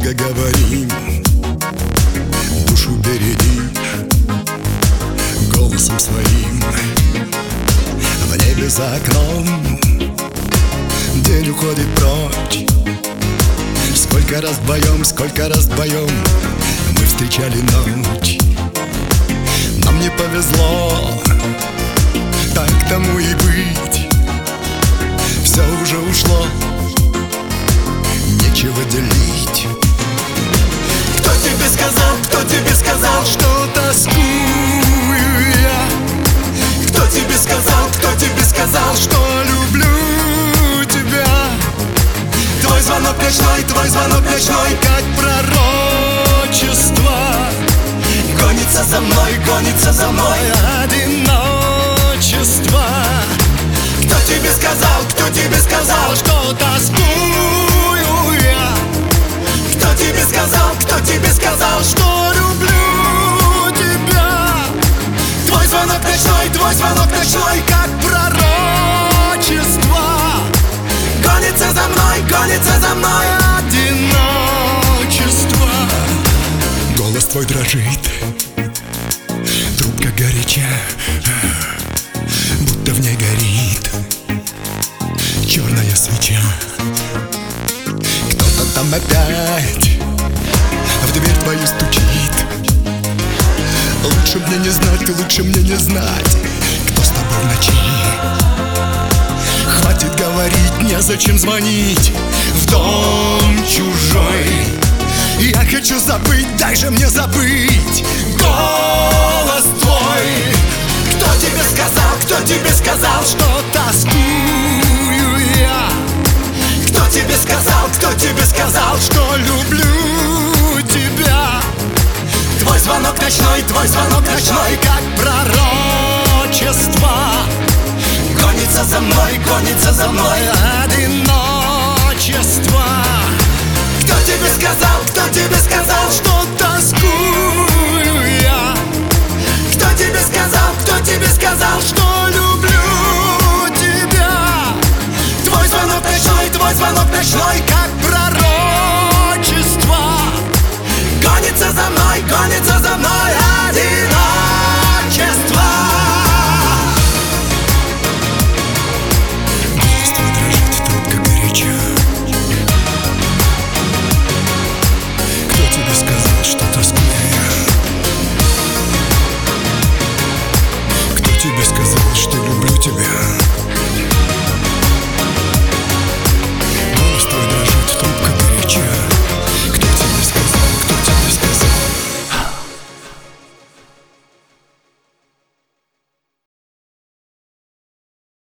долго говорим, душу бередишь голосом своим. В небе за окном день уходит прочь. Сколько раз вдвоем мы встречали ночь. Нам не повезло, так тому и быть. Все уже ушло, нечего делить. Кто тебе сказал, что тоскую я? Кто тебе сказал, что люблю тебя? Твой звонок ночной, как пророчество, гонится за мной одиночество. Кто тебе сказал, что тоскую я? Кто тебе сказал, что люблю тебя? Твой звонок ночной, как пророчество, гонится за мной одиночество. Голос твой дрожит, трубка горяча, будто в ней горит черная свеча. Кто-то там опять в дверь твою стучит. Лучше мне не знать, кто с тобой в ночи. Хватит говорить, незачем звонить в дом чужой. Я хочу забыть, дай же мне забыть голос твой. Кто тебе сказал, что тоскую я? Кто тебе сказал, что люблю тебя? Твой звонок ночной, как пророчество, гонится за мной одиночество. Кто тебе сказал, что тоскую я? Кто тебе сказал, что люблю тебя? Твой звонок ночной,